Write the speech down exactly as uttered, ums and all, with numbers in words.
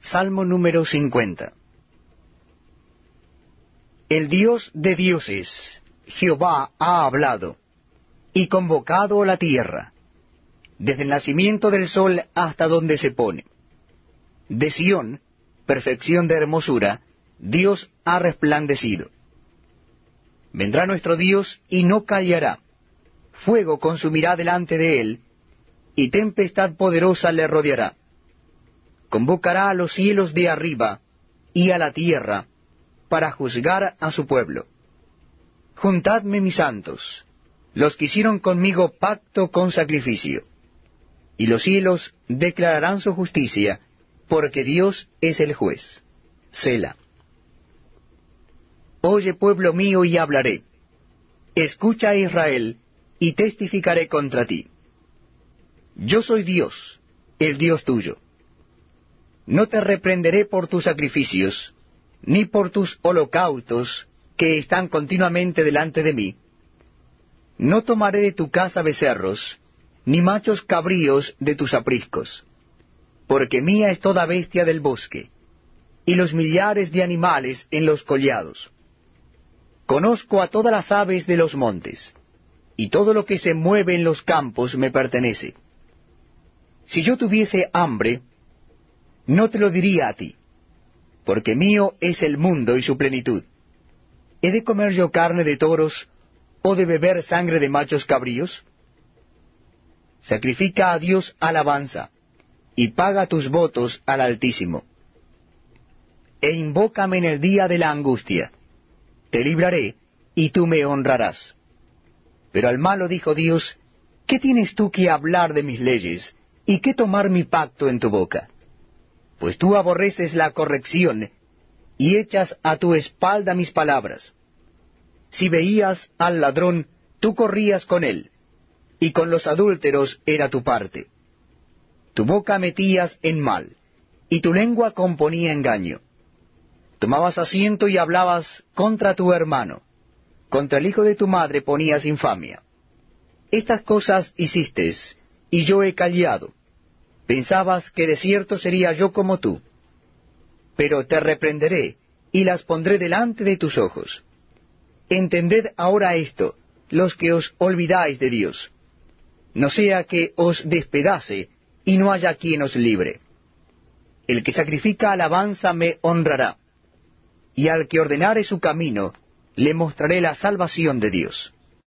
Salmo número cincuenta. El Dios de dioses, Jehová, ha hablado, y convocado a la tierra, desde el nacimiento del sol hasta donde se pone. De Sión, perfección de hermosura, Dios ha resplandecido. Vendrá nuestro Dios y no callará. Fuego consumirá delante de él, y tempestad poderosa le rodeará. Convocará a los cielos de arriba y a la tierra, para juzgar a su pueblo. Juntadme mis santos, los que hicieron conmigo pacto con sacrificio, y los cielos declararán su justicia, porque Dios es el juez. Selah. Oye, pueblo mío, y hablaré. Escucha a Israel, y testificaré contra ti. Yo soy Dios, el Dios tuyo. No te reprenderé por tus sacrificios, ni por tus holocaustos, que están continuamente delante de mí. No tomaré de tu casa becerros, ni machos cabríos de tus apriscos, porque mía es toda bestia del bosque, y los millares de animales en los collados. Conozco a todas las aves de los montes, y todo lo que se mueve en los campos me pertenece. Si yo tuviese hambre, no te lo diría a ti, porque mío es el mundo y su plenitud. ¿He de comer yo carne de toros, o de beber sangre de machos cabríos? Sacrifica a Dios alabanza, y paga tus votos al Altísimo. E invócame en el día de la angustia. Te libraré, y tú me honrarás. Pero al malo dijo Dios, ¿qué tienes tú que hablar de mis leyes, y qué tomar mi pacto en tu boca? Pues tú aborreces la corrección, y echas a tu espalda mis palabras. Si veías al ladrón, tú corrías con él, y con los adúlteros era tu parte. Tu boca metías en mal, y tu lengua componía engaño. Tomabas asiento y hablabas contra tu hermano, contra el hijo de tu madre ponías infamia. Estas cosas hiciste, y yo he callado. Pensabas que de cierto sería yo como tú. Pero te reprenderé, y las pondré delante de tus ojos. Entended ahora esto, los que os olvidáis de Dios. No sea que os despedace, y no haya quien os libre. El que sacrifica alabanza me honrará, y al que ordenare su camino, le mostraré la salvación de Dios.